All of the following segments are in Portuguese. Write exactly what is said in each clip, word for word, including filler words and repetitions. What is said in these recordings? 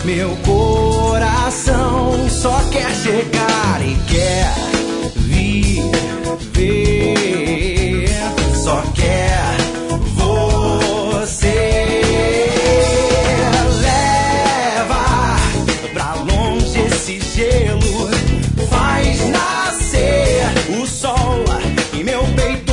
Meu coração só quer chegar e quer viver, só quer você. Leva pra longe esse gelo, faz nascer o sol em meu peito.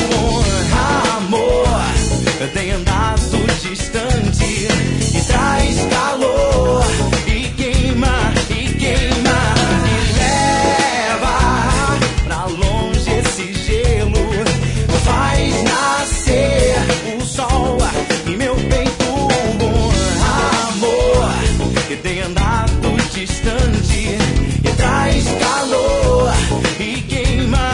Amor, tem andado distante e traz calor e queima, e queima. E leva pra longe esse gelo, faz nascer o sol em meu peito. Amor, que tem andado distante e traz calor e queima.